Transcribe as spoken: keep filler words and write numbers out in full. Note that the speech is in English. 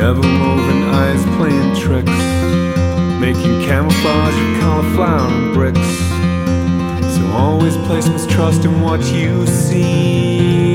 ever-moving eyes playing tricks, making camouflage of cauliflower and bricks. So always place mistrust in what you see.